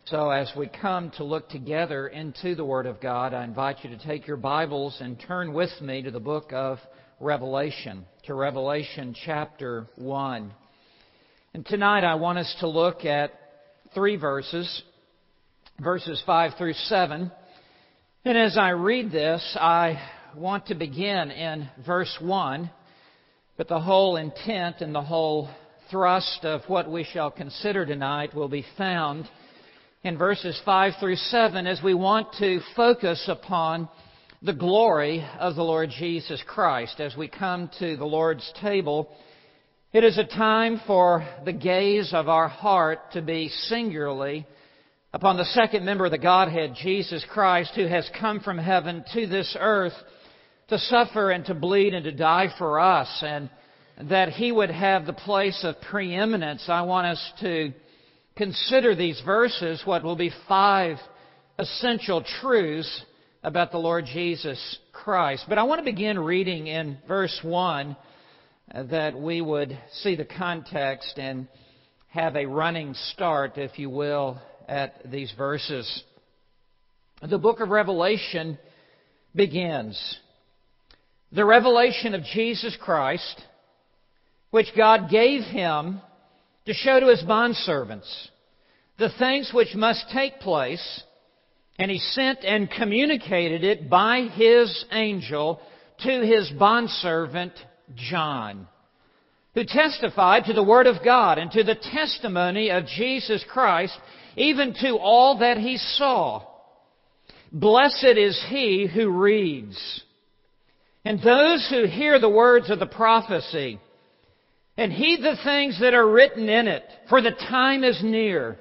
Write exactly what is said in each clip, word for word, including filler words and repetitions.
So as we come to look together into the Word of God, I invite you to take your Bibles and turn with me to the book of Revelation, to Revelation chapter one. And tonight I want us to look at three verses, verses five through seven. And as I read this, I want to begin in verse one, but the whole intent and the whole thrust of what we shall consider tonight will be found in verses five through seven, as we want to focus upon the glory of the Lord Jesus Christ. As we come to the Lord's table, it is a time for the gaze of our heart to be singularly upon the second member of the Godhead, Jesus Christ, who has come from heaven to this earth to suffer and to bleed and to die for us, and that He would have the place of preeminence. I want us to consider these verses, what will be five essential truths about the Lord Jesus Christ. But I want to begin reading in verse one, uh, that we would see the context and have a running start, if you will, at these verses. The book of Revelation begins. The revelation of Jesus Christ, which God gave Him to show to His bondservants the things which must take place, and He sent and communicated it by His angel to His bondservant John, who testified to the Word of God and to the testimony of Jesus Christ, even to all that he saw. Blessed is he who reads, and those who hear the words of the prophecy, and heed the things that are written in it, for the time is near.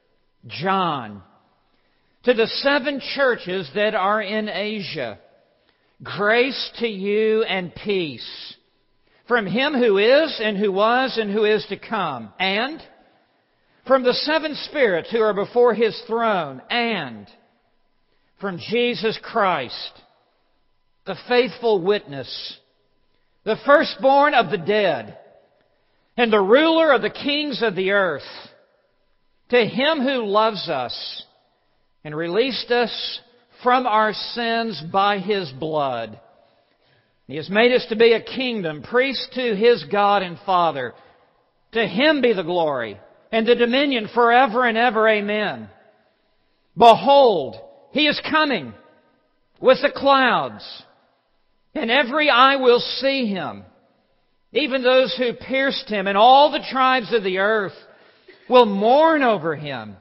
John, to the seven churches that are in Asia, grace to you and peace from Him who is, and who was, and who is to come, and from the seven spirits who are before His throne, and from Jesus Christ, the faithful witness, the firstborn of the dead, and the ruler of the kings of the earth, to Him who loves us and released us from our sins by His blood. He has made us to be a kingdom, priests to His God and Father. To Him be the glory and the dominion forever and ever. Amen. Behold, He is coming with the clouds, and every eye will see Him, even those who pierced Him, and all the tribes of the earth will mourn over Him.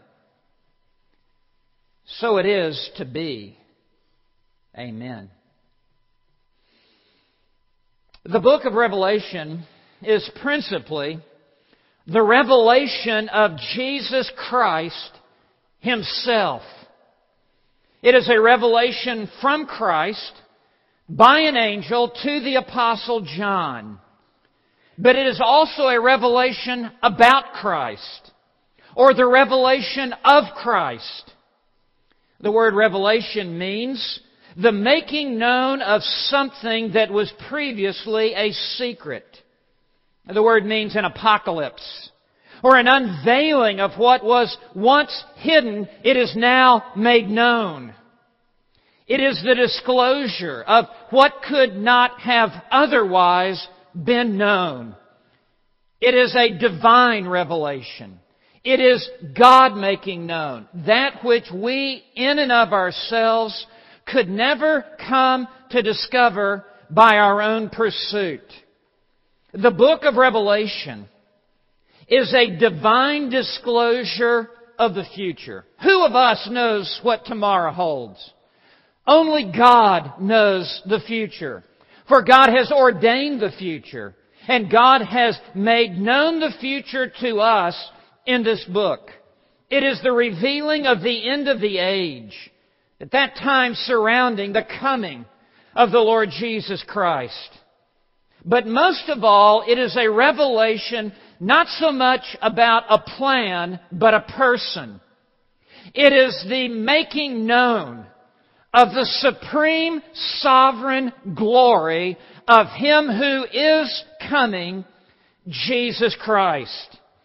So it is to be. Amen. The book of Revelation is principally the revelation of Jesus Christ Himself. It is a revelation from Christ by an angel to the Apostle John. But it is also a revelation about Christ, or the revelation of Christ. The word revelation means the making known of something that was previously a secret. The word means an apocalypse, or an unveiling of what was once hidden. It is now made known. It is the disclosure of what could not have otherwise been known. It is a divine revelation. It is God making known that which we in and of ourselves could never come to discover by our own pursuit. The book of Revelation is a divine disclosure of the future. Who of us knows what tomorrow holds? Only God knows the future. For God has ordained the future, and God has made known the future to us in this book. It is the revealing of the end of the age, at that time surrounding the coming of the Lord Jesus Christ. But most of all, it is a revelation not so much about a plan, but a person. It is the making known of the supreme sovereign glory of Him who is coming, Jesus Christ.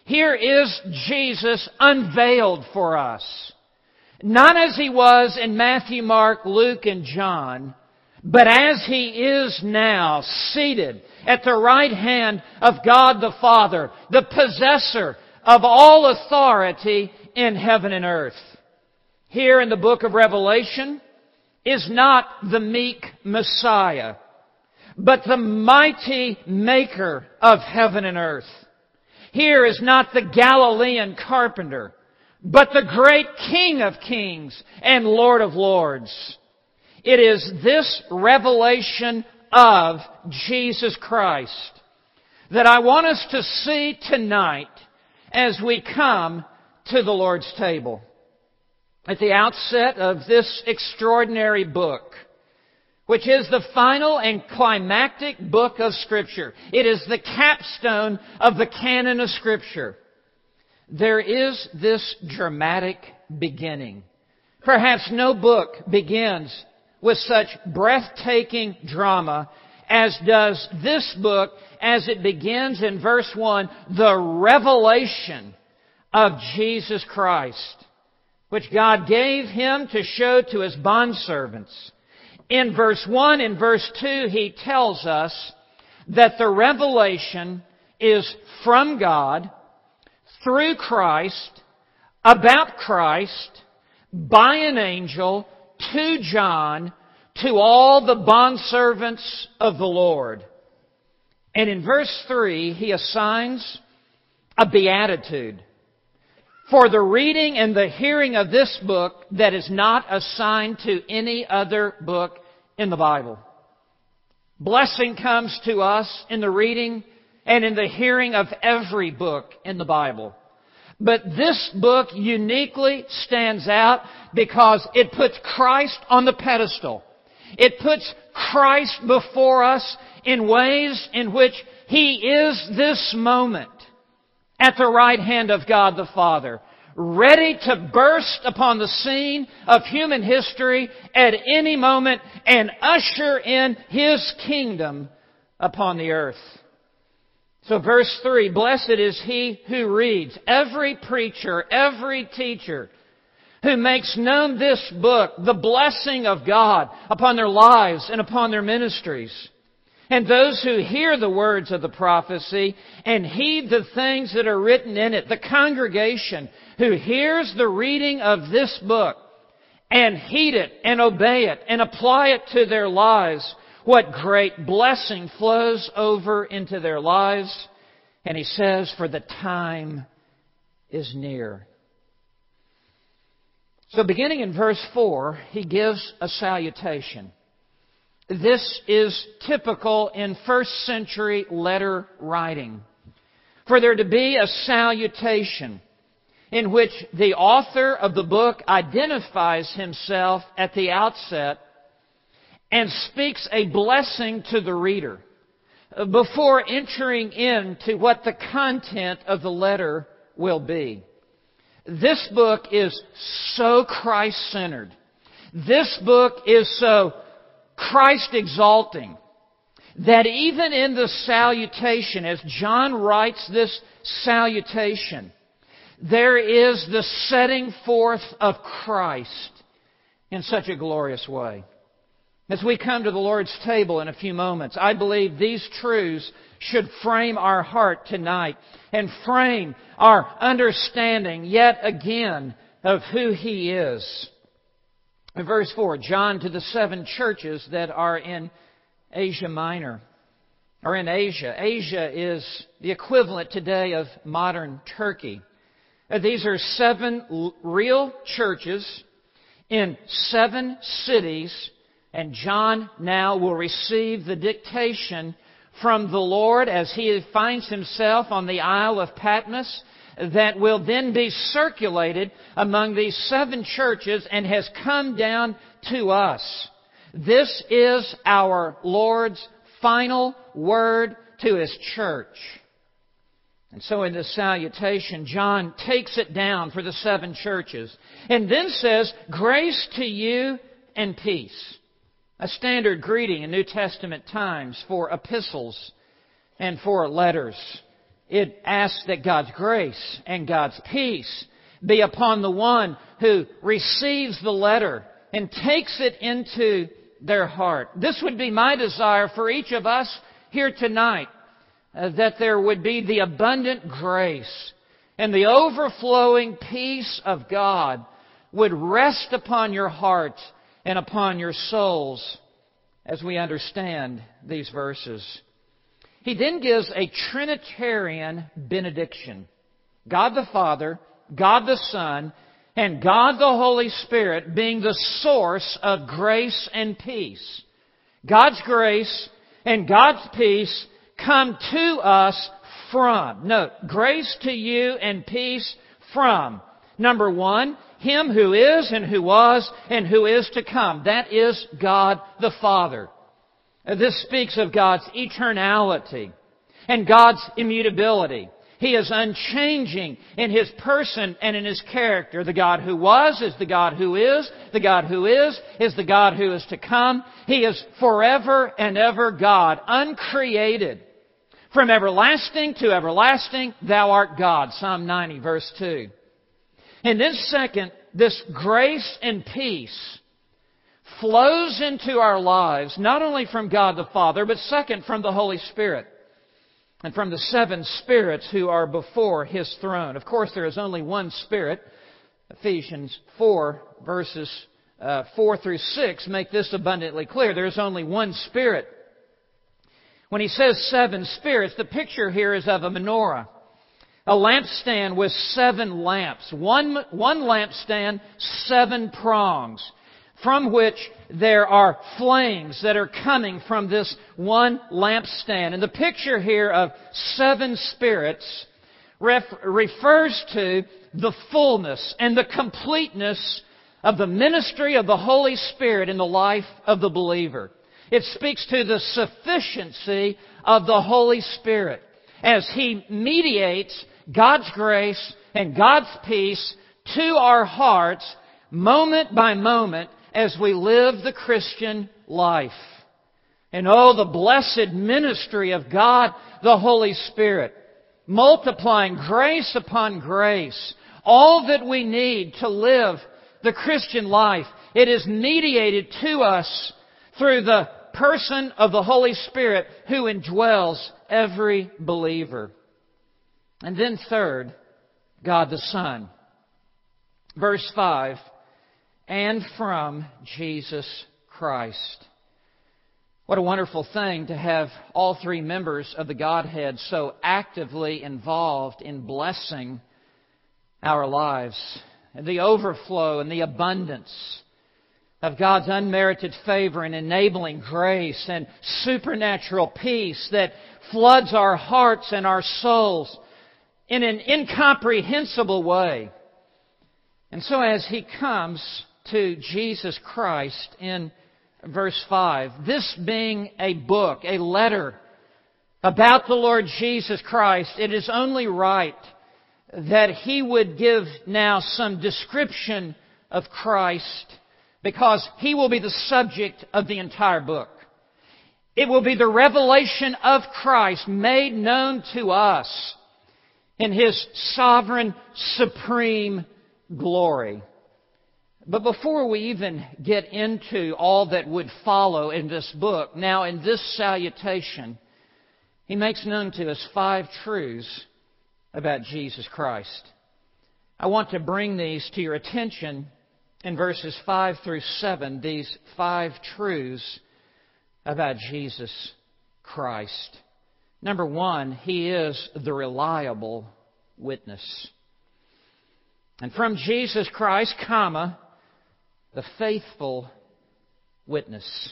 Here is Jesus unveiled for us. Not as He was in Matthew, Mark, Luke, and John, but as He is now, seated at the right hand of God the Father, the possessor of all authority in heaven and earth. Here in the book of Revelation is not the meek Messiah, but the mighty Maker of heaven and earth. Here is not the Galilean carpenter, but the great King of kings and Lord of lords. It is this revelation of Jesus Christ that I want us to see tonight as we come to the Lord's table. At the outset of this extraordinary book, which is the final and climactic book of Scripture, it is the capstone of the canon of Scripture, there is this dramatic beginning. Perhaps no book begins with such breathtaking drama as does this book, as it begins in verse one, the revelation of Jesus Christ, which God gave Him to show to His bondservants. In verse one and verse two, He tells us that the revelation is from God, through Christ, about Christ, by an angel, to John, to all the bondservants of the Lord. And in verse three, He assigns a beatitude for the reading and the hearing of this book that is not assigned to any other book in the Bible. Blessing comes to us in the reading and in the hearing of every book in the Bible. But this book uniquely stands out because it puts Christ on the pedestal. It puts Christ before us in ways in which He is this moment at the right hand of God the Father, ready to burst upon the scene of human history at any moment and usher in His kingdom upon the earth. So verse three, blessed is he who reads, every preacher, every teacher who makes known this book, the blessing of God upon their lives and upon their ministries. And those who hear the words of the prophecy and heed the things that are written in it, the congregation who hears the reading of this book and heed it and obey it and apply it to their lives, what great blessing flows over into their lives. And He says, for the time is near. So beginning in verse four, He gives a salutation. This is typical in first century letter writing, for there to be a salutation in which the author of the book identifies himself at the outset and speaks a blessing to the reader before entering into what the content of the letter will be. This book is so Christ-centered. This book is so Christ-exalting that even in the salutation, as John writes this salutation, there is the setting forth of Christ in such a glorious way. As we come to the Lord's table in a few moments, I believe these truths should frame our heart tonight and frame our understanding yet again of who He is. In verse four, John to the seven churches that are in Asia Minor, or in Asia. Asia is the equivalent today of modern Turkey. These are seven real churches in seven cities. And John now will receive the dictation from the Lord as he finds himself on the Isle of Patmos that will then be circulated among these seven churches and has come down to us. This is our Lord's final word to His church. And so in this salutation, John takes it down for the seven churches and then says, grace to you and peace. A standard greeting in New Testament times for epistles and for letters. it asks that God's grace and God's peace be upon the one who receives the letter and takes it into their heart. This would be my desire for each of us here tonight, uh, that there would be the abundant grace and the overflowing peace of God would rest upon your heart and upon your souls as we understand these verses. He then gives a Trinitarian benediction. God the Father, God the Son, and God the Holy Spirit being the source of grace and peace. God's grace and God's peace come to us from. Note, grace to you and peace from. Number one, Him who is and who was and who is to come. That is God the Father. This speaks of God's eternality and God's immutability. He is unchanging in His person and in His character. The God who was is the God who is. The God who is is the God who is to come. He is forever and ever God, uncreated. From everlasting to everlasting, Thou art God. Psalm ninety, verse two. And then second, this grace and peace flows into our lives, not only from God the Father, but second, from the Holy Spirit and from the seven spirits who are before His throne. Of course, there is only one Spirit. Ephesians four, verses uh, four through six make this abundantly clear. There is only one Spirit. When he says seven spirits, the picture here is of a menorah. A lampstand with seven lamps. One, one lampstand, seven prongs, from which there are flames that are coming from this one lampstand. And the picture here of seven spirits ref, refers to the fullness and the completeness of the ministry of the Holy Spirit in the life of the believer. It speaks to the sufficiency of the Holy Spirit as He mediates God's grace and God's peace to our hearts moment by moment as we live the Christian life. And oh, the blessed ministry of God, the Holy Spirit, multiplying grace upon grace, all that we need to live the Christian life. It is mediated to us through the person of the Holy Spirit who indwells every believer. And then third, God the Son. Verse five, and from Jesus Christ. What a wonderful thing to have all three members of the Godhead so actively involved in blessing our lives. And the overflow and the abundance of God's unmerited favor and enabling grace and supernatural peace that floods our hearts and our souls in an incomprehensible way. And so as He comes to Jesus Christ in verse five, this being a book, a letter about the Lord Jesus Christ, it is only right that He would give now some description of Christ, because He will be the subject of the entire book. It will be the revelation of Christ made known to us in His sovereign, supreme glory. But before we even get into all that would follow in this book, now in this salutation, He makes known to us five truths about Jesus Christ. I want to bring these to your attention in verses five through seven, these five truths about Jesus Christ. Number one, He is the reliable witness. And from Jesus Christ, comma, the faithful witness.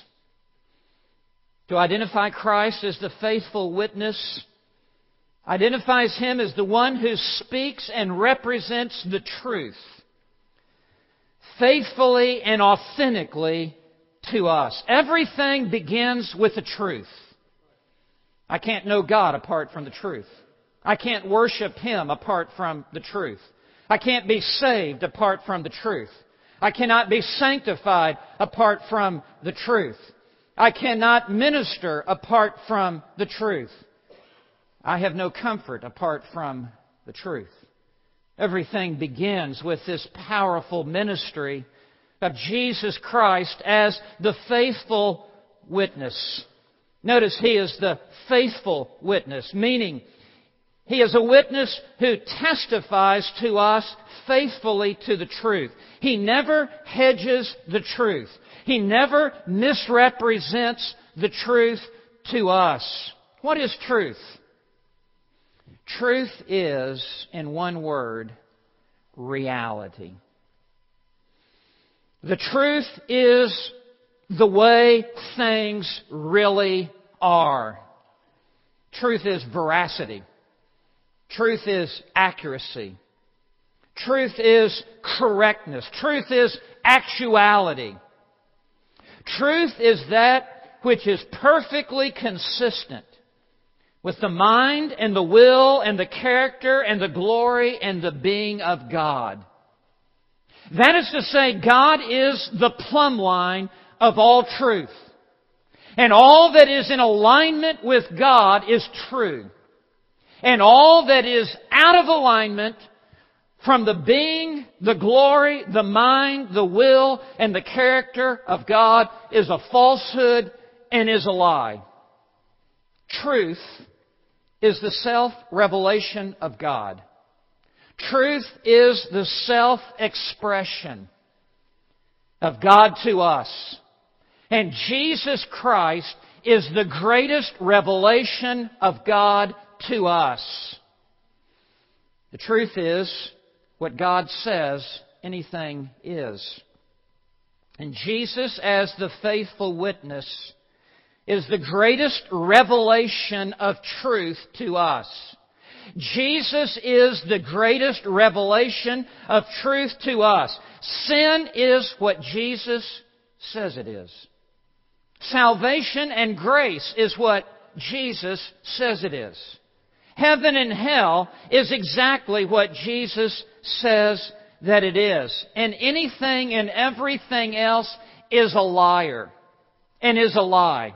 To identify Christ as the faithful witness identifies Him as the one who speaks and represents the truth faithfully and authentically to us. Everything begins with the truth. I can't know God apart from the truth. I can't worship Him apart from the truth. I can't be saved apart from the truth. I cannot be sanctified apart from the truth. I cannot minister apart from the truth. I have no comfort apart from the truth. Everything begins with this powerful ministry of Jesus Christ as the faithful witness. Notice He is the faithful witness, meaning He is a witness who testifies to us faithfully to the truth. He never hedges the truth. He never misrepresents the truth to us. What is truth? Truth is, in one word, reality. The truth is the way things really are. Truth is veracity. Truth is accuracy. Truth is correctness. Truth is actuality. Truth is that which is perfectly consistent with the mind and the will and the character and the glory and the being of God. That is to say, God is the plumb line of all truth. And all that is in alignment with God is true. And all that is out of alignment from the being, the glory, the mind, the will, and the character of God is a falsehood and is a lie. Truth is the self-revelation of God. Truth is the self-expression of God to us. And Jesus Christ is the greatest revelation of God to us. The truth is, what God says, anything is. And Jesus, as the faithful witness, is the greatest revelation of truth to us. Jesus is the greatest revelation of truth to us. Sin is what Jesus says it is. Salvation and grace is what Jesus says it is. Heaven and hell is exactly what Jesus says that it is. And anything and everything else is a liar and is a lie.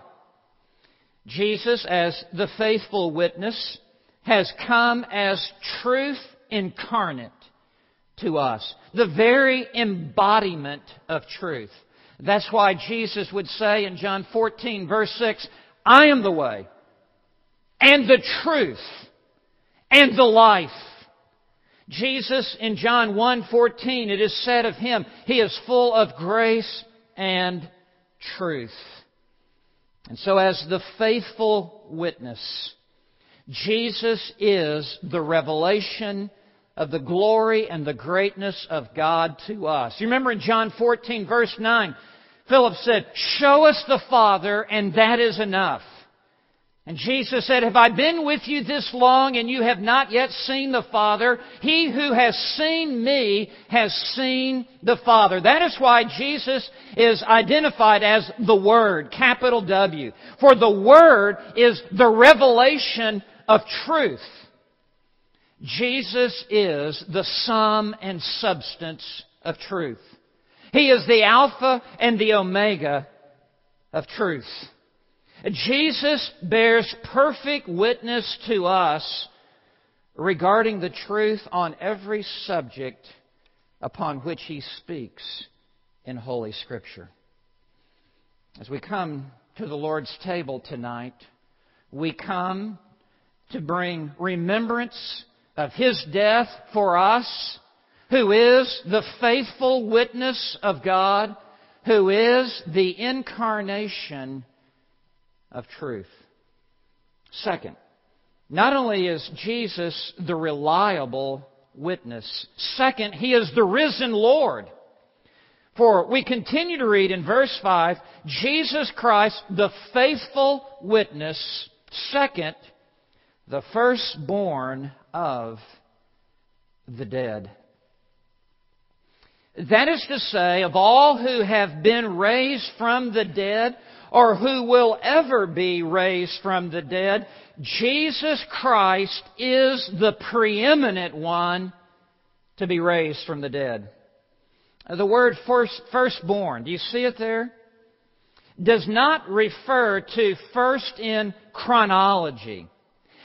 Jesus, as the faithful witness, has come as truth incarnate to us. The very embodiment of truth. That's why Jesus would say in John fourteen, verse six, I am the way, and the truth, and the life. Jesus, in John one fourteen, it is said of Him, He is full of grace and truth. And so as the faithful witness, Jesus is the revelation of the glory and the greatness of God to us. You remember in John fourteen, verse nine, Philip said, show us the Father, and that is enough. And Jesus said, have I been with you this long and you have not yet seen the Father? He who has seen me has seen the Father. That is why Jesus is identified as the Word, capital W. For the Word is the revelation of truth. Jesus is the sum and substance of truth. He is the Alpha and the Omega of truth. Jesus bears perfect witness to us regarding the truth on every subject upon which He speaks in Holy Scripture. As we come to the Lord's table tonight, we come to bring remembrance of His death for us, who is the faithful witness of God, who is the incarnation of truth. Second, not only is Jesus the reliable witness, second, He is the risen Lord. For we continue to read in verse five, Jesus Christ, the faithful witness, second, the firstborn of the dead. That is to say, of all who have been raised from the dead, or who will ever be raised from the dead, Jesus Christ is the preeminent one to be raised from the dead. The word first, firstborn, do you see it there? Does not refer to first in chronology.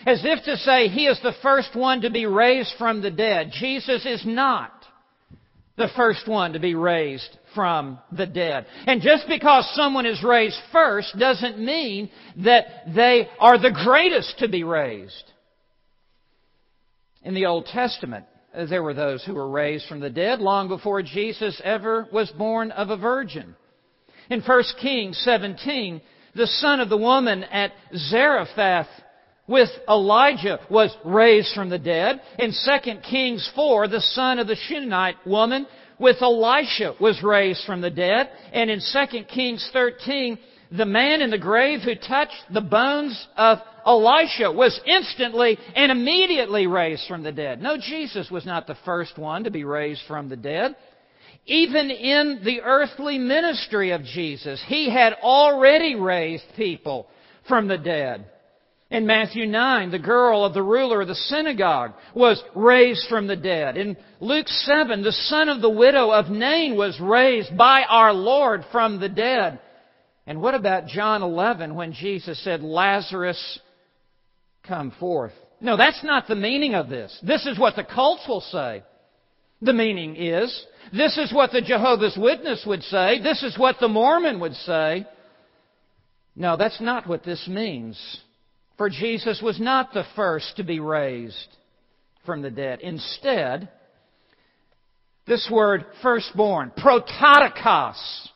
as if to say He is the first one to be raised from the dead. Jesus is not the first one to be raised from the dead. And just because someone is raised first doesn't mean that they are the greatest to be raised. In the Old Testament, there were those who were raised from the dead long before Jesus ever was born of a virgin. In First Kings seventeen, the son of the woman at Zarephath with Elijah was raised from the dead. In Second Kings four, the son of the Shunammite woman with Elisha was raised from the dead. And in Second Kings thirteen, the man in the grave who touched the bones of Elisha was instantly and immediately raised from the dead. No, Jesus was not the first one to be raised from the dead. Even in the earthly ministry of Jesus, He had already raised people from the dead. In Matthew nine, the girl of the ruler of the synagogue was raised from the dead. In Luke seven, the son of the widow of Nain was raised by our Lord from the dead. And what about John eleven when Jesus said, Lazarus, come forth? No, that's not the meaning of this. This is what the cults will say. The meaning is, this is what the Jehovah's Witness would say. This is what the Mormon would say. No, that's not what this means. For Jesus was not the first to be raised from the dead. Instead, this word firstborn, prototokos,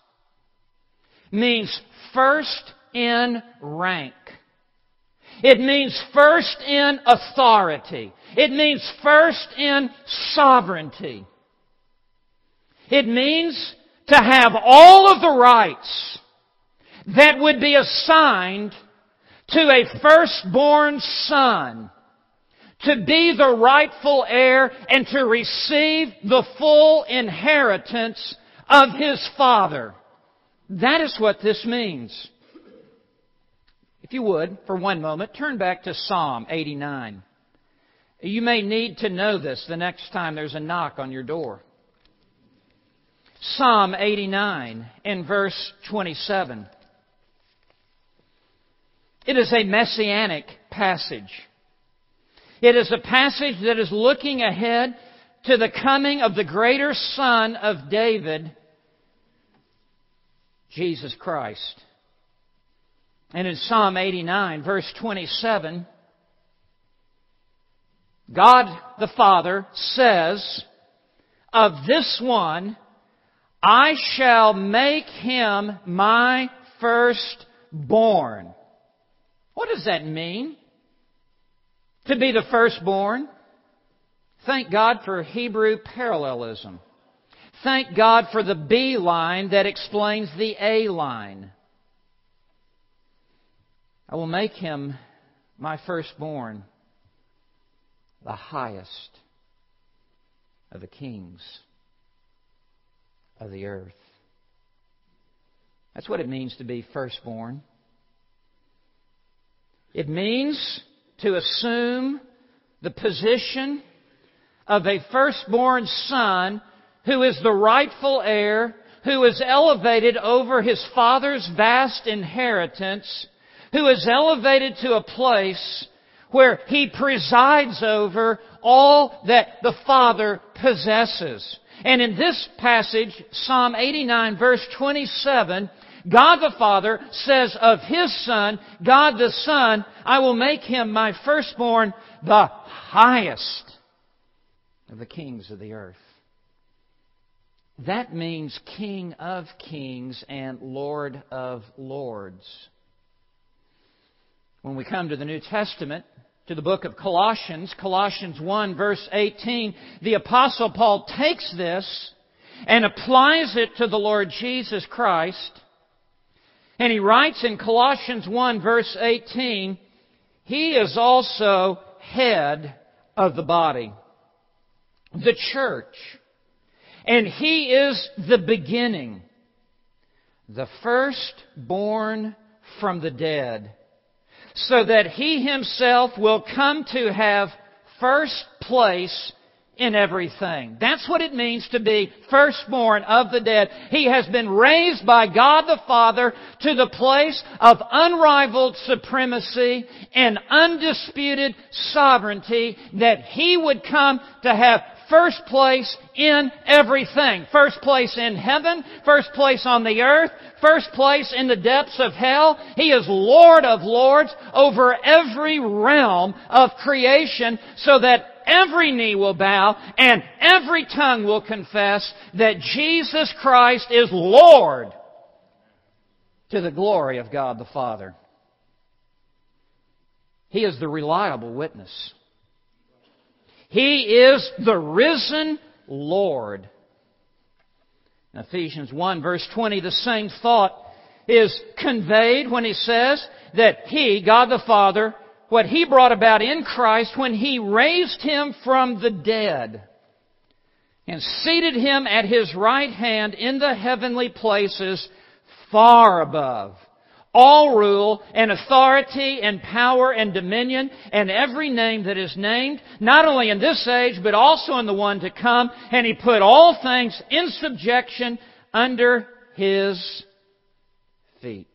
means first in rank. It means first in authority. It means first in sovereignty. It means to have all of the rights that would be assigned to a firstborn son, to be the rightful heir and to receive the full inheritance of his father. That is what this means. If you would, for one moment, turn back to Psalm eighty-nine. You may need to know this the next time there's a knock on your door. Psalm eighty-nine and verse twenty-seven. It is a messianic passage. It is a passage that is looking ahead to the coming of the greater Son of David, Jesus Christ. And in Psalm eighty-nine, verse twenty-seven, God the Father says, of this one, I shall make him my firstborn. What does that mean? To be the firstborn? Thank God for Hebrew parallelism. Thank God for the B line that explains the A line. I will make him my firstborn, the highest of the kings of the earth. That's what it means to be firstborn. It means to assume the position of a firstborn son who is the rightful heir, who is elevated over his father's vast inheritance, who is elevated to a place where he presides over all that the Father possesses. And in this passage, Psalm eighty-nine, verse twenty-seven, God the Father says of His Son, God the Son, I will make Him my firstborn, the highest of the kings of the earth. That means King of kings and Lord of lords. When we come to the New Testament, to the book of Colossians, Colossians one, verse eighteen, the Apostle Paul takes this and applies it to the Lord Jesus Christ. And he writes in Colossians one, verse eighteen, He is also head of the body, the church. And He is the beginning, the firstborn from the dead, so that He Himself will come to have first place in everything. That's what it means to be firstborn of the dead. He has been raised by God the Father to the place of unrivaled supremacy and undisputed sovereignty, that He would come to have first place in everything. First place in heaven, first place on the earth, first place in the depths of hell. He is Lord of lords over every realm of creation, so that every knee will bow and every tongue will confess that Jesus Christ is Lord, to the glory of God the Father. He is the reliable witness. He is the risen Lord. In Ephesians one verse twenty, the same thought is conveyed when He says that He, God the Father, what He brought about in Christ when He raised Him from the dead and seated Him at His right hand in the heavenly places, far above all rule and authority and power and dominion and every name that is named, not only in this age but also in the one to come. And He put all things in subjection under His feet.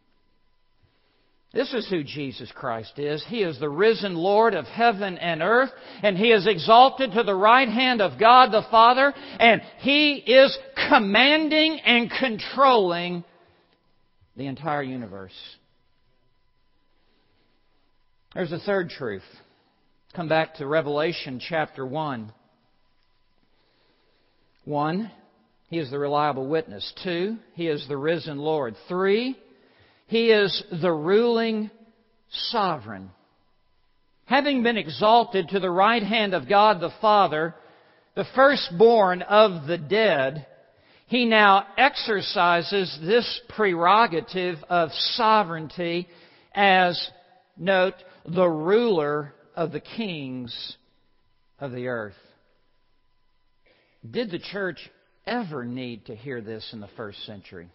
This is who Jesus Christ is. He is the risen Lord of heaven and earth, and He is exalted to the right hand of God the Father, and He is commanding and controlling the entire universe. There's a third truth. Come back to Revelation chapter one. One, He is the reliable witness. Two, He is the risen Lord. Three, He is the ruling sovereign. Having been exalted to the right hand of God the Father, the firstborn of the dead, He now exercises this prerogative of sovereignty as, note, the ruler of the kings of the earth. Did the church ever need to hear this in the first century?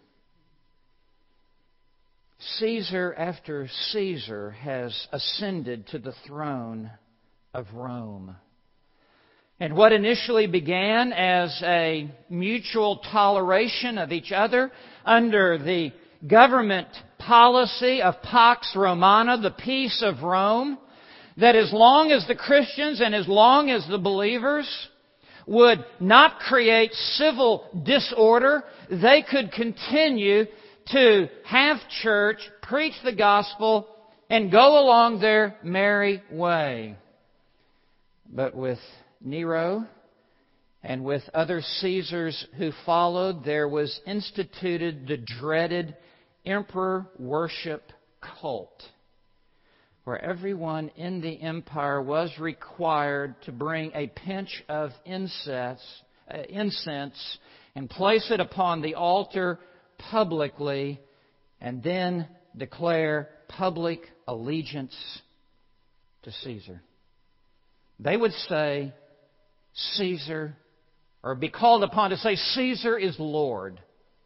Caesar after Caesar has ascended to the throne of Rome. And what initially began as a mutual toleration of each other under the government policy of Pax Romana, the peace of Rome, that as long as the Christians and as long as the believers would not create civil disorder, they could continue to have church, preach the gospel, and go along their merry way. But with Nero and with other Caesars who followed, there was instituted the dreaded emperor worship cult, where everyone in the empire was required to bring a pinch of incense, uh, incense and place it upon the altar publicly, and then declare public allegiance to Caesar. They would say, Caesar, or be called upon to say, Caesar is Lord.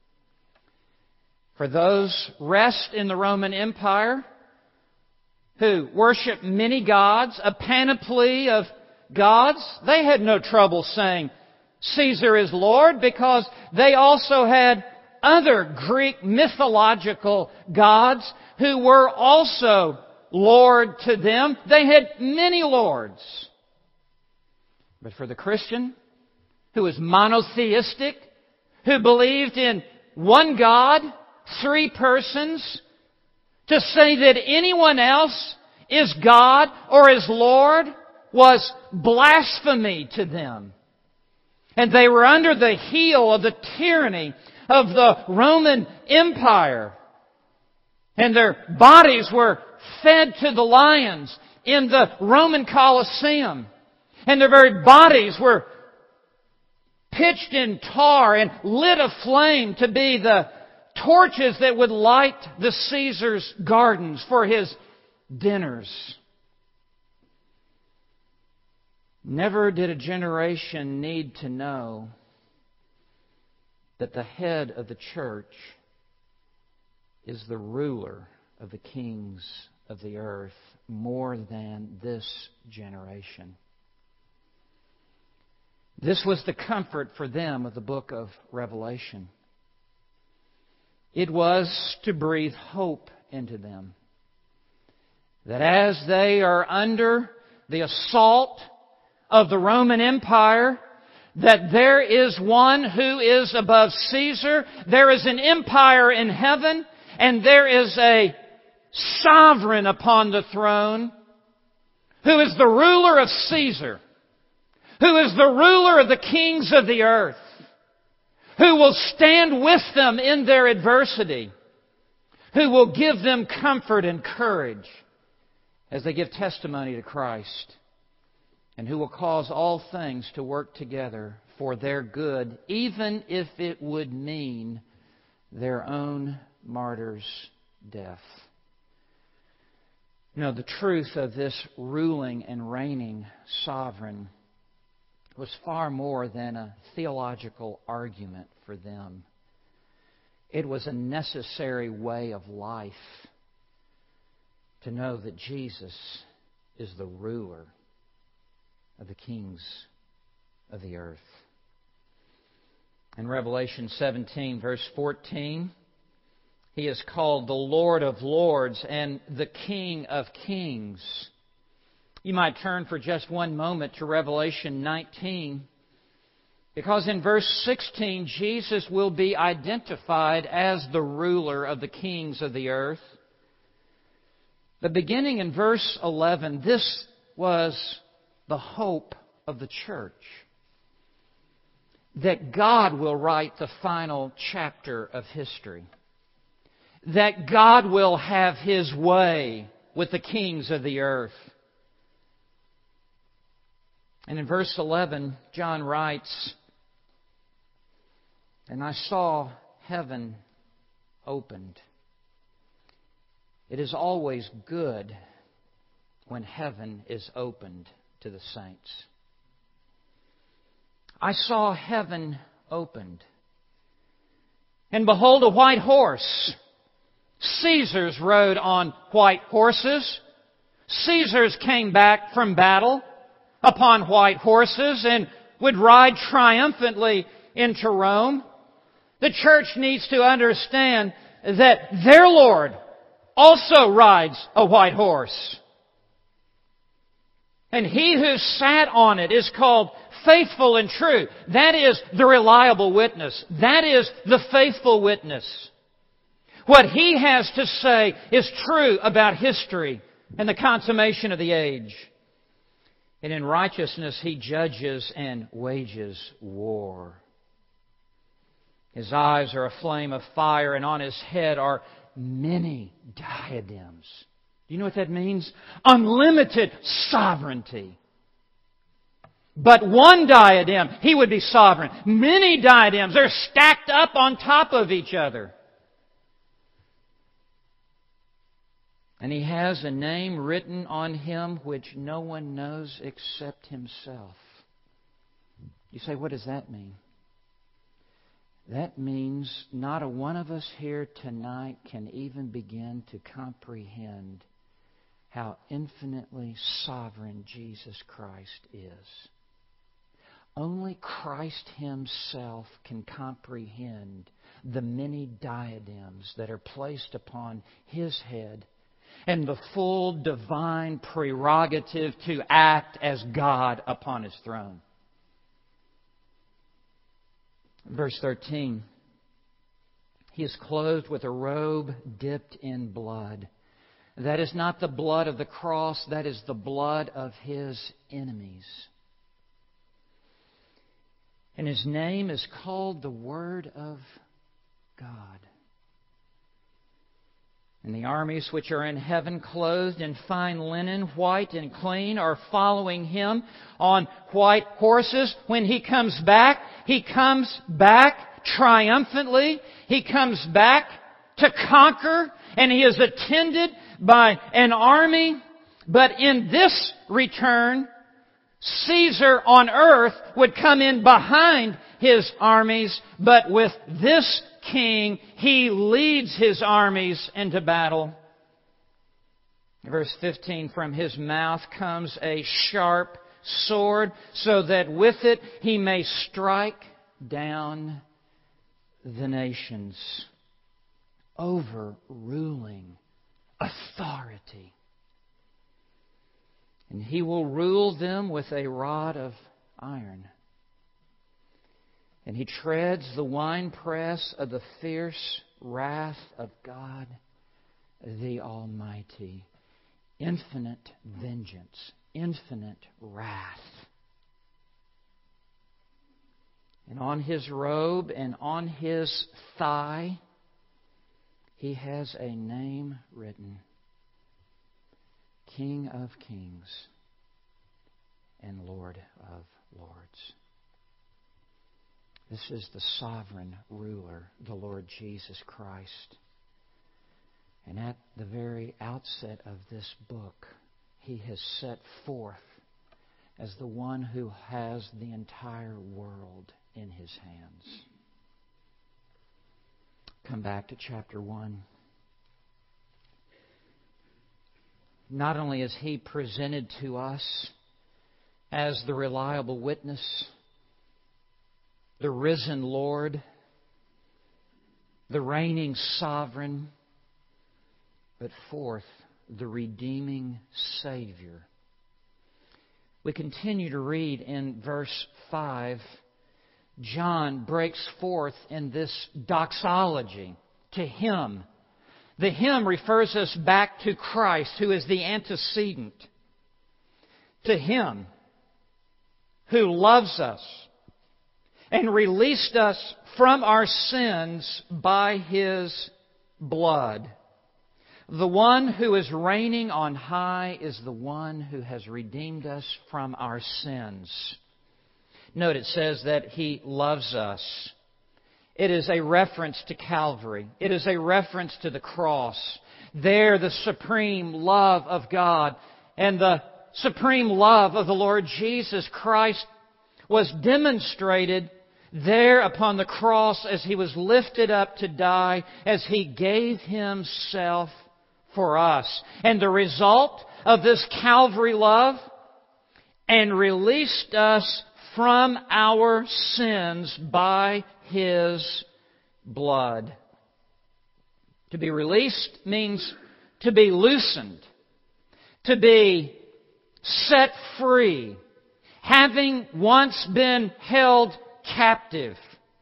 For those rest in the Roman Empire who worship many gods, a panoply of gods, they had no trouble saying Caesar is Lord, because they also had other Greek mythological gods who were also Lord to them. They had many lords. But for the Christian, who was monotheistic, who believed in one God, three persons, to say that anyone else is God or is Lord was blasphemy to them. And they were under the heel of the tyranny of the Roman Empire. And their bodies were fed to the lions in the Roman Colosseum. And their very bodies were pitched in tar and lit aflame to be the torches that would light the Caesar's gardens for his dinners. Never did a generation need to know that the head of the church is the ruler of the kings of the earth more than this generation. This was the comfort for them of the book of Revelation. It was to breathe hope into them, that as they are under the assault of the Roman Empire, that there is one who is above Caesar, there is an empire in heaven, and there is a sovereign upon the throne who is the ruler of Caesar, who is the ruler of the kings of the earth, who will stand with them in their adversity, who will give them comfort and courage as they give testimony to Christ, and who will cause all things to work together for their good, even if it would mean their own martyr's death. You know, the truth of this ruling and reigning sovereign was far more than a theological argument for them. It was a necessary way of life to know that Jesus is the ruler of the kings of the earth. In Revelation seventeen, verse fourteen, He is called the Lord of Lords and the King of Kings. You might turn for just one moment to Revelation nineteen, because in verse sixteen, Jesus will be identified as the ruler of the kings of the earth. But beginning in verse eleven, this was the hope of the church, that God will write the final chapter of history, that God will have His way with the kings of the earth. And in verse eleven, John writes, "And I saw heaven opened." It is always good when heaven is opened to the saints. I saw heaven opened, and behold, a white horse. Caesars rode on white horses. Caesars came back from battle upon white horses and would ride triumphantly into Rome. The church needs to understand that their Lord also rides a white horse. And He who sat on it is called faithful and true. That is the reliable witness. That is the faithful witness. What He has to say is true about history and the consummation of the age. And in righteousness He judges and wages war. His eyes are a flame of fire, and on His head are many diadems. Do you know what that means? Unlimited sovereignty. But one diadem, He would be sovereign. Many diadems, they're stacked up on top of each other. And He has a name written on Him which no one knows except Himself. You say, what does that mean? That means not a one of us here tonight can even begin to comprehend how infinitely sovereign Jesus Christ is. Only Christ Himself can comprehend the many diadems that are placed upon His head and the full divine prerogative to act as God upon His throne. Verse thirteen, He is clothed with a robe dipped in blood. That is not the blood of the cross, that is the blood of His enemies. And His name is called the Word of God. And the armies which are in heaven, clothed in fine linen, white and clean, are following Him on white horses. When He comes back, He comes back triumphantly. He comes back to conquer, and He is attended by an army. But in this return, Caesar on earth would come in behind His armies, but with this King, He leads His armies into battle. Verse fifteen, from His mouth comes a sharp sword, so that with it He may strike down the nations. Overruling authority. And He will rule them with a rod of iron. And He treads the winepress of the fierce wrath of God the Almighty. Infinite vengeance, infinite wrath. And on His robe and on His thigh, He has a name written: King of Kings and Lord of Lords. This is the sovereign ruler, the Lord Jesus Christ. And at the very outset of this book, He has set forth as the one who has the entire world in His hands. Come back to chapter one. Not only is He presented to us as the reliable witness, the risen Lord, the reigning sovereign, but fourth, the redeeming Savior. We continue to read in verse five. John breaks forth in this doxology to Him. The Him refers us back to Christ, who is the antecedent. To Him who loves us and released us from our sins by His blood. The one who is reigning on high is the one who has redeemed us from our sins. Note it says that He loves us. It is a reference to Calvary. It is a reference to the cross. There, the supreme love of God and the supreme love of the Lord Jesus Christ was demonstrated there upon the cross as He was lifted up to die, as He gave Himself for us. And the result of this Calvary love, and released us from our sins by His blood. To be released means to be loosened, to be set free, having once been held captive.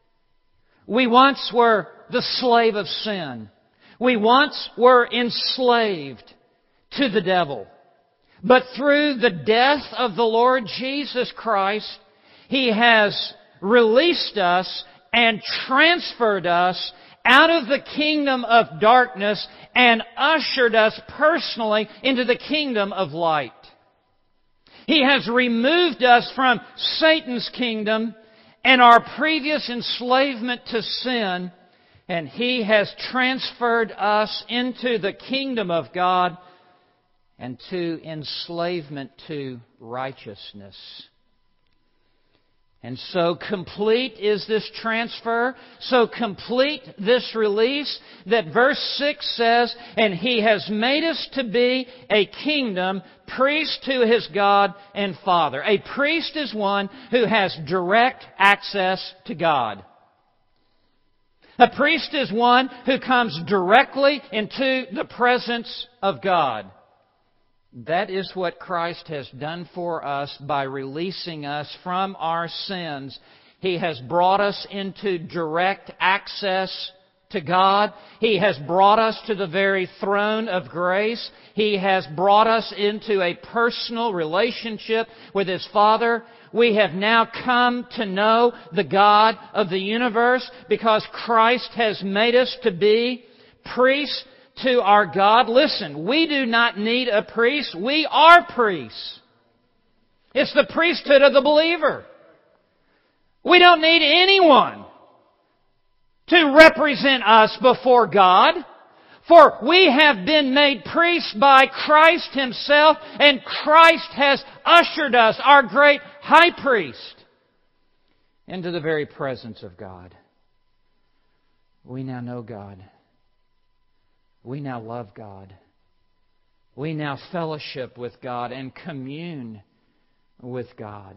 We once were the slave of sin. We once were enslaved to the devil. But through the death of the Lord Jesus Christ, He has released us and transferred us out of the kingdom of darkness and ushered us personally into the kingdom of light. He has removed us from Satan's kingdom and our previous enslavement to sin, and He has transferred us into the kingdom of God and to enslavement to righteousness. And so complete is this transfer, so complete this release, that verse six says, and He has made us to be a kingdom, priest to His God and Father. A priest is one who has direct access to God. A priest is one who comes directly into the presence of God. That is what Christ has done for us by releasing us from our sins. He has brought us into direct access to God. He has brought us to the very throne of grace. He has brought us into a personal relationship with His Father. We have now come to know the God of the universe because Christ has made us to be priests to our God. Listen, we do not need a priest. We are priests. It's the priesthood of the believer. We don't need anyone to represent us before God, for we have been made priests by Christ Himself, and Christ has ushered us, our great high priest, into the very presence of God. We now know God. We now love God. We now fellowship with God and commune with God.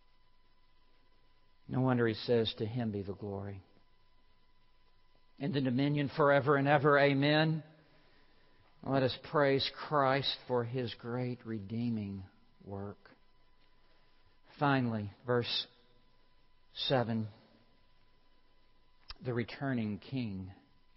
No wonder He says, to Him be the glory. In the dominion forever and ever. Amen. Let us praise Christ for His great redeeming work. Finally, verse seven. The returning King.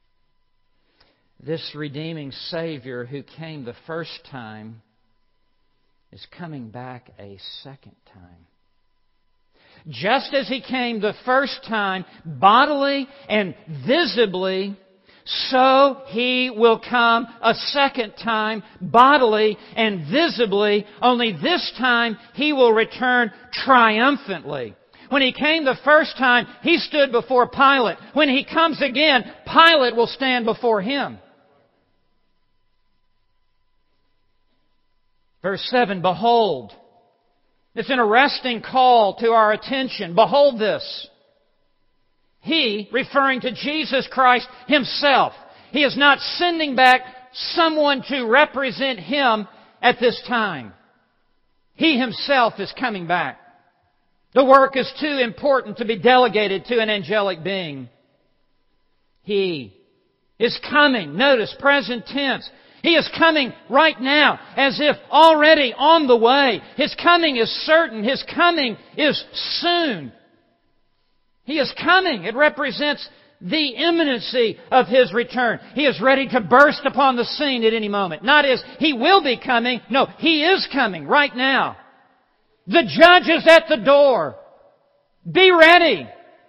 This redeeming Savior who came the first time is coming back a second time. Just as He came the first time, bodily and visibly, so He will come a second time, bodily and visibly, only this time He will return triumphantly. When He came the first time, He stood before Pilate. When He comes again, Pilate will stand before Him. Verse seven, behold. It's an arresting call to our attention. Behold this. He, referring to Jesus Christ Himself, He is not sending back someone to represent Him at this time. He Himself is coming back. The work is too important to be delegated to an angelic being. He is coming. Notice, present tense. He is coming right now, as if already on the way. His coming is certain. His coming is soon. He is coming. It represents the imminency of His return. He is ready to burst upon the scene at any moment. Not as He will be coming. No, He is coming right now. The judge is at the door. Be ready.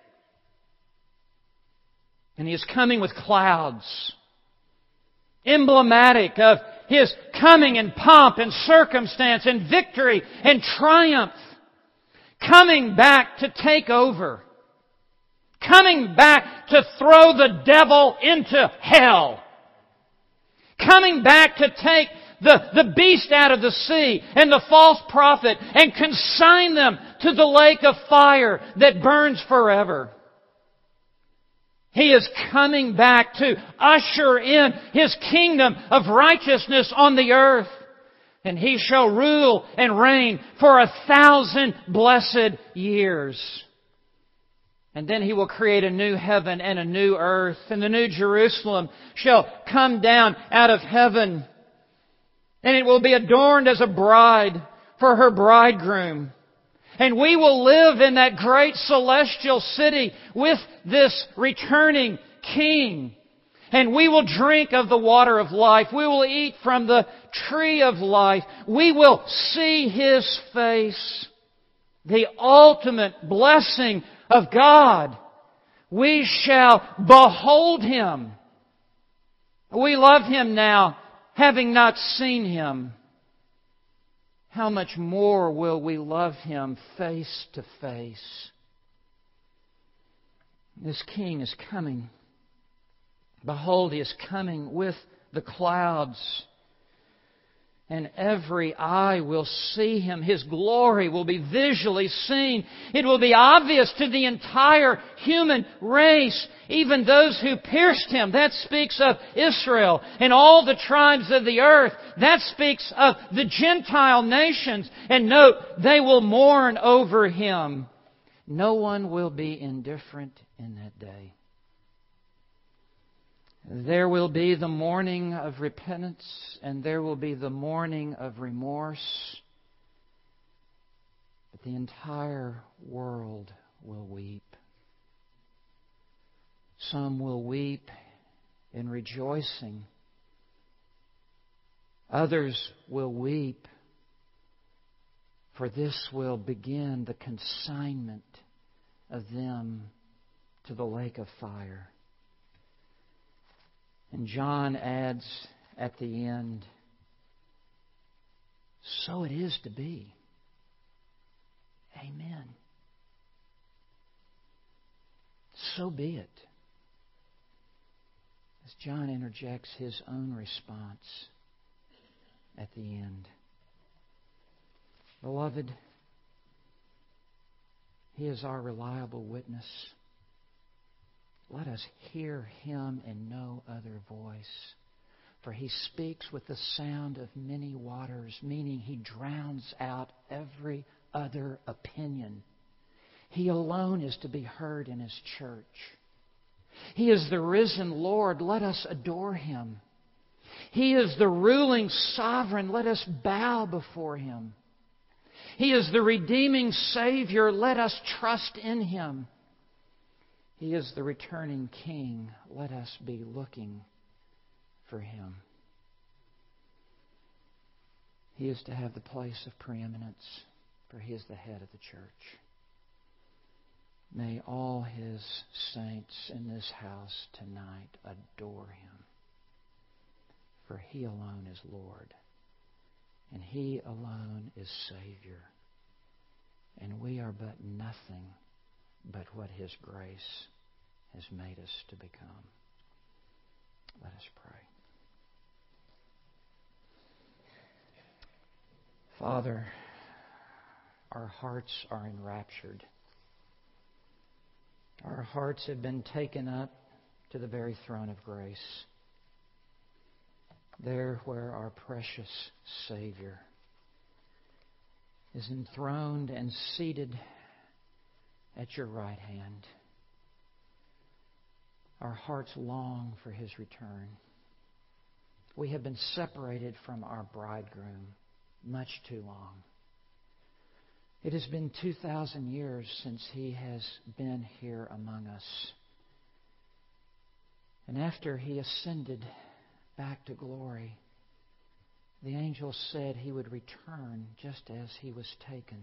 And He is coming with clouds. Emblematic of His coming in pomp and circumstance and victory and triumph. Coming back to take over. Coming back to throw the devil into hell. Coming back to take the, the beast out of the sea and the false prophet and consign them to the lake of fire that burns forever. He is coming back to usher in His kingdom of righteousness on the earth. And He shall rule and reign for a thousand blessed years. And then He will create a new heaven and a new earth. And the new Jerusalem shall come down out of heaven. And it will be adorned as a bride for her bridegroom. And we will live in that great celestial city with this returning King. And we will drink of the water of life. We will eat from the tree of life. We will see His face. The ultimate blessing of God. We shall behold Him. We love Him now, having not seen Him. How much more will we love Him face to face? This King is coming. Behold, He is coming with the clouds. And every eye will see Him. His glory will be visually seen. It will be obvious to the entire human race, even those who pierced Him. That speaks of Israel and all the tribes of the earth. That speaks of the Gentile nations. And note, they will mourn over Him. No one will be indifferent in that day. There will be the mourning of repentance, and there will be the mourning of remorse. But the entire world will weep. Some will weep in rejoicing. Others will weep, for this will begin the consignment of them to the lake of fire. And John adds at the end, so it is to be. Amen. So be it. As John interjects his own response at the end. Beloved, He is our reliable witness. Let us hear Him in no other voice. For He speaks with the sound of many waters, meaning He drowns out every other opinion. He alone is to be heard in His church. He is the risen Lord. Let us adore Him. He is the ruling sovereign. Let us bow before Him. He is the redeeming Savior. Let us trust in Him. He is the returning King. Let us be looking for Him. He is to have the place of preeminence, for He is the head of the church. May all His saints in this house tonight adore Him, for He alone is Lord, and He alone is Savior, and we are but nothing but what His grace has made us to become. Let us pray. Father, our hearts are enraptured. Our hearts have been taken up to the very throne of grace, there where our precious Savior is enthroned and seated at Your right hand. Our hearts long for His return. We have been separated from our bridegroom much too long. It has been two thousand years since He has been here among us. And after He ascended back to glory, the angel said He would return just as He was taken.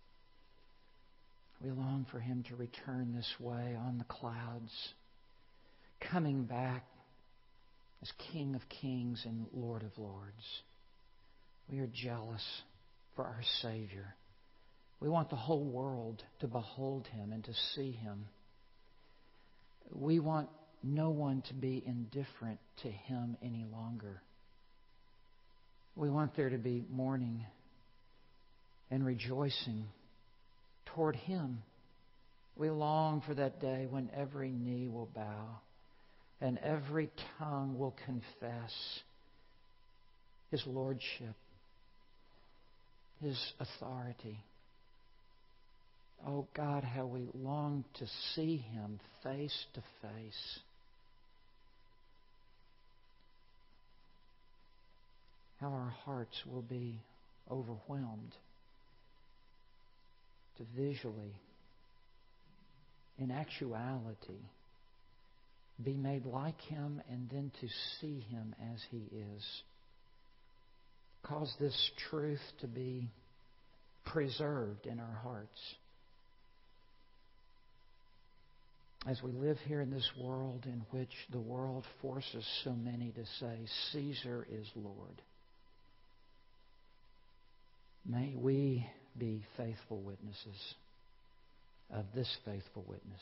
We long for Him to return this way on the clouds, coming back as King of kings and Lord of lords. We are jealous for our Savior. We want the whole world to behold Him and to see Him. We want no one to be indifferent to Him any longer. We want there to be mourning and rejoicing toward Him. We long for that day when every knee will bow and every tongue will confess His lordship, His authority. Oh God, how we long to see Him face to face. How our hearts will be overwhelmed to visually, in actuality, be made like Him and then to see Him as He is. Cause this truth to be preserved in our hearts. As we live here in this world in which the world forces so many to say, Caesar is Lord. May we be faithful witnesses of this faithful witness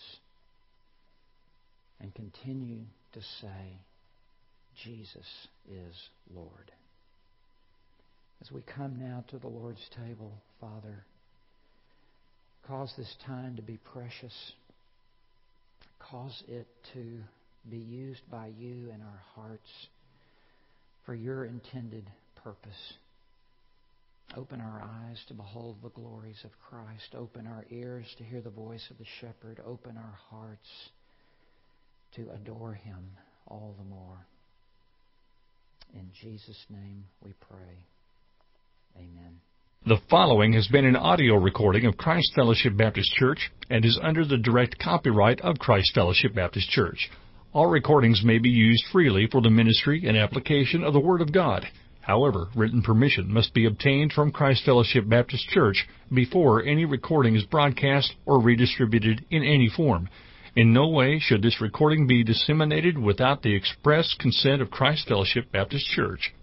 and continue to say, Jesus is Lord. As we come now to the Lord's table, Father, cause this time to be precious. Cause it to be used by You in our hearts for Your intended purpose. Open our eyes to behold the glories of Christ. Open our ears to hear the voice of the shepherd. Open our hearts to adore Him all the more. In Jesus' name we pray. Amen. The following has been an audio recording of Christ Fellowship Baptist Church and is under the direct copyright of Christ Fellowship Baptist Church. All recordings may be used freely for the ministry and application of the Word of God. However, written permission must be obtained from Christ Fellowship Baptist Church before any recording is broadcast or redistributed in any form. In no way should this recording be disseminated without the express consent of Christ Fellowship Baptist Church.